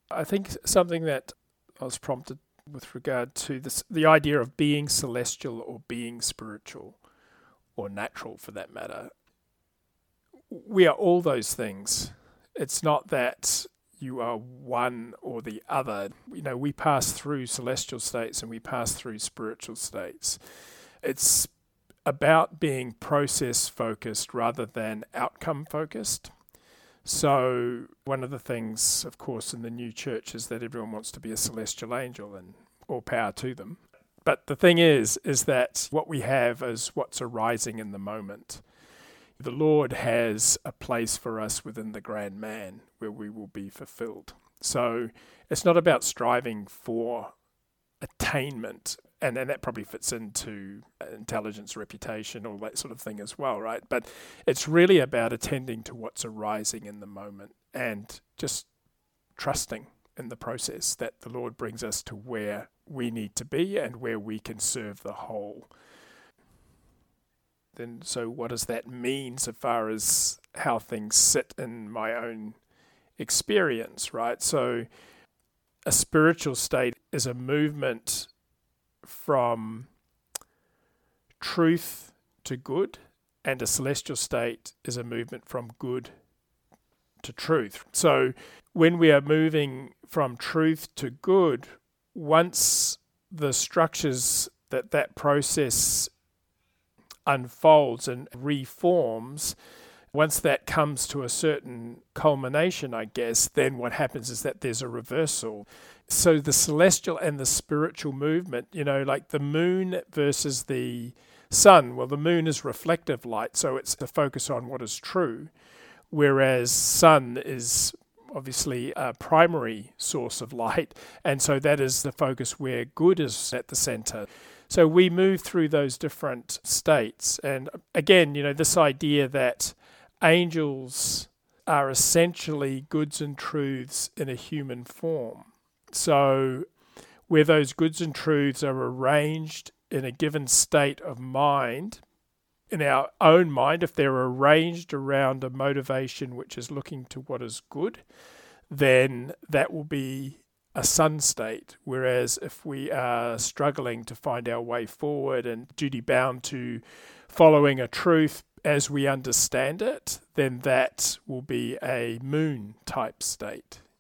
I think something that I was prompted with regard to this, the idea of being celestial or being spiritual or natural for that matter. We are all those things. It's not that you are one or the other. We pass through celestial states and we pass through spiritual states. It's about being process focused rather than outcome focused. So one of the things, of course, in the new church is that everyone wants to be a celestial angel, and all power to them. But the thing is that what we have is what's arising in the moment. The Lord has a place for us within the grand man where we will be fulfilled. So it's not about striving for attainment, and that probably fits into intelligence, reputation, all that sort of thing as well, right? But it's really about attending to what's arising in the moment and just trusting in the process that the Lord brings us to where we need to be and where we can serve the whole. Then, so what does that mean so far as how things sit in my own experience, right? So a spiritual state is a movement from truth to good, and a celestial state is a movement from good to truth. So when we are moving from truth to good, once the structures that process unfolds and reforms, once that comes to a certain culmination, I guess, then what happens is that there's a reversal. So the celestial and the spiritual movement, like the moon versus the sun. Well, the moon is reflective light, so it's the focus on what is true, whereas sun is obviously a primary source of light, and so that is the focus where good is at the center. So we move through those different states. And again, this idea that angels are essentially goods and truths in a human form. So where those goods and truths are arranged in a given state of mind, in our own mind, if they're arranged around a motivation which is looking to what is good, then that will be a sun state. Whereas if we are struggling to find our way forward and duty bound to following a truth as we understand it, then that will be a moon type state.